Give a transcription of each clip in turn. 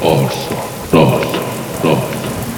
پارسا راست راست.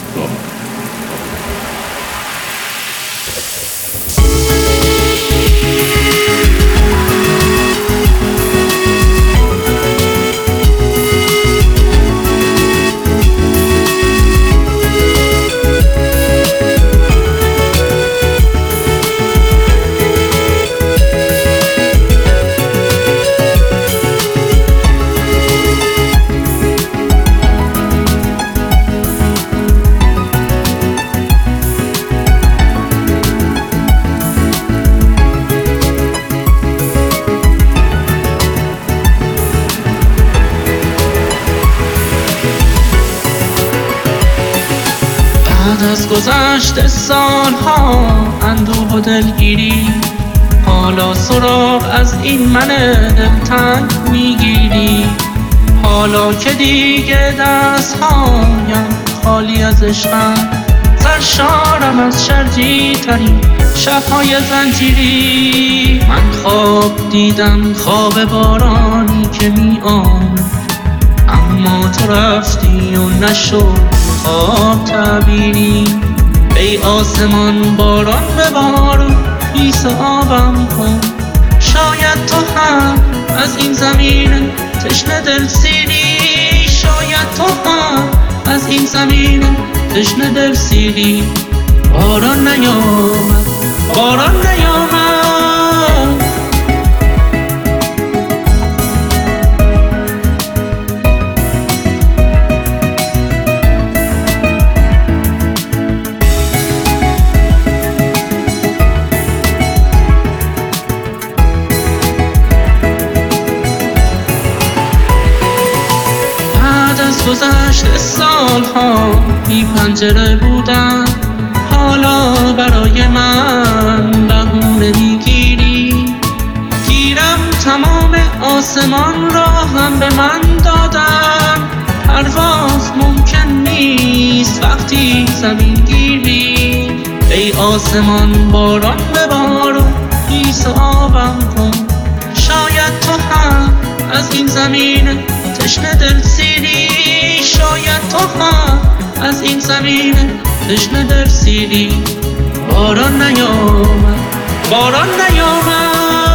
بعد از گذشت سالها اندوه و دلگیری، حالا سراغ از این من دلتنگ میگیری. حالا که دیگه دستهایم خالی از عشقم، سرشارم از شرجی ترین شبهای زنجیری. من خواب دیدم خواب بارانی که می آمد، اما تو رفتی و نشد خواب تعبیری. ای آسمان باران ببار و حسابم کن، شاید تو هم از این زمین تشنه دل سیری. شاید تو هم از این زمین تشنه دل سیری. باران نیامد، باران نیامد. گذشت سالها بی پنجره بودم، حالا برای من بهونه میگیری. گیرم تمام آسمان را هم به من دادن، پرواز ممکن نیست وقتی زمین گیری. ای آسمان باران ببار و حسابم کن، شاید تو هم از این زمین تشنه دل سیری. شاید تو هم از این زمین تشنه دل سیری. باران نیامد، باران نیامد.